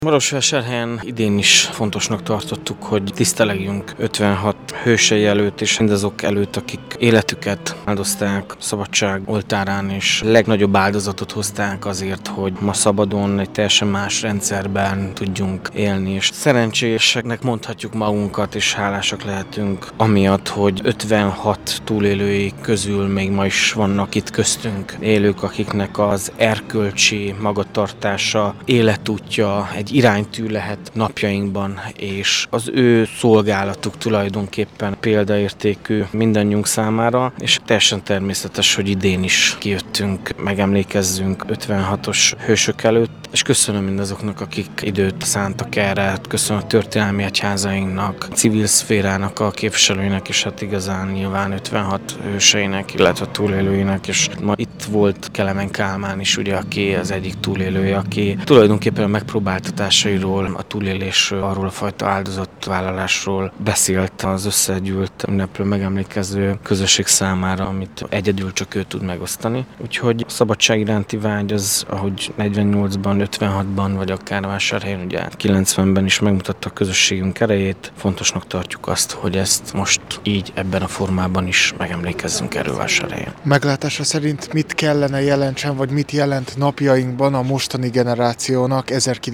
Marosvásárhelyen idén is fontosnak tartottuk, hogy tisztelegjünk 56 hősei előtt és mindazok előtt, akik életüket áldozták szabadság oltárán, és legnagyobb áldozatot hozták azért, hogy ma szabadon egy teljesen más rendszerben tudjunk élni. És szerencséseknek mondhatjuk magunkat, és hálásak lehetünk amiatt, hogy 56 túlélői közül még ma is vannak itt köztünk élők, akiknek az erkölcsi magatartása, életútja egy iránytű lehet napjainkban, és az ő szolgálatuk tulajdonképpen példaértékű mindannyiunk számára, és teljesen természetes, hogy idén is kijöttünk, megemlékezzünk 56-os hősök előtt, és köszönöm mindazoknak, akik időt szántak erre, köszönöm a történelmi egyházainknak, a civil szférának a képviselőinek, és hát igazán nyilván 56 hőseinek, illetve túlélőinek, és ma itt volt Kelemen Kálmán is, ugye, aki az egyik túlélője, aki tulajdonképpen a megpróbáltatásairól, a túlélésről, arról a fajta áldozatvállalásról beszélt az összegyűlt ünneplő megemlékező közösség számára, amit egyedül csak ő tud megosztani. Úgyhogy a szabadság iránti vágy az, ahogy 48-ban, 56-ban, vagy akár Vásárhelyen, ugye 90-ben is megmutatta a közösségünk erejét. Fontosnak tartjuk azt, hogy ezt most így ebben a formában is megemlékezzünk erről Vásárhelyen. Meglátása szerint mit kellene jelentsen, vagy mit jelent napjainkban a mostani generációnak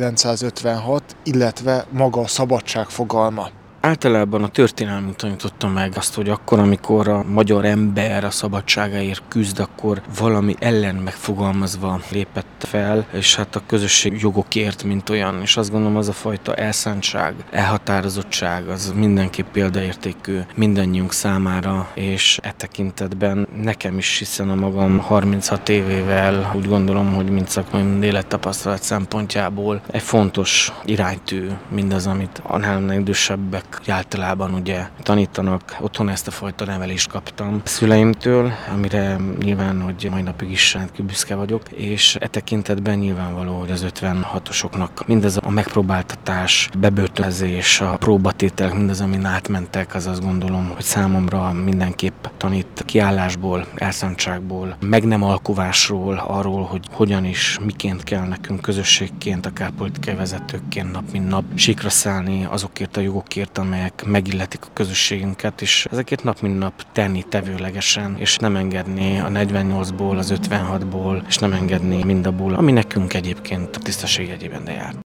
1956, illetve maga a szabadság fogalma? Általában a történelmünk tanította meg azt, hogy akkor, amikor a magyar ember a szabadságáért küzd, akkor valami ellen megfogalmazva lépett fel, és hát a közösség jogokért, mint olyan. És azt gondolom, az a fajta elszántság, elhatározottság, az mindenképp példaértékű mindannyiunk számára, és e tekintetben nekem is, hiszen a magam 36 évével úgy gondolom, hogy mind szakmai, mind élettapasztalat szempontjából egy fontos iránytű mindaz, amit a nálam idősebbek általában ugye tanítanak. Otthon ezt a fajta nevelést kaptam a szüleimtől, amire nyilván, hogy mai napig is rendkívül büszke vagyok, és e tekintetben nyilvánvaló, hogy az 56-osoknak mindez a megpróbáltatás, bebörtönzés, a próbatételek, mindaz, amin átmentek, az azt gondolom, hogy számomra mindenképp tanít kiállásból, elszántságból, meg nem alkuvásról, arról, hogy hogyan is, miként kell nekünk közösségként, akár politikai vezetőkként nap mint nap síkra szállni azokért a jogokért, amelyek megilletik a közösségünket, és ezeket nap mint nap tenni tevőlegesen, és nem engedni a 48-ból, az 56-ból, és nem engedni mindabból, ami nekünk egyébként a tisztesség jegyében jár.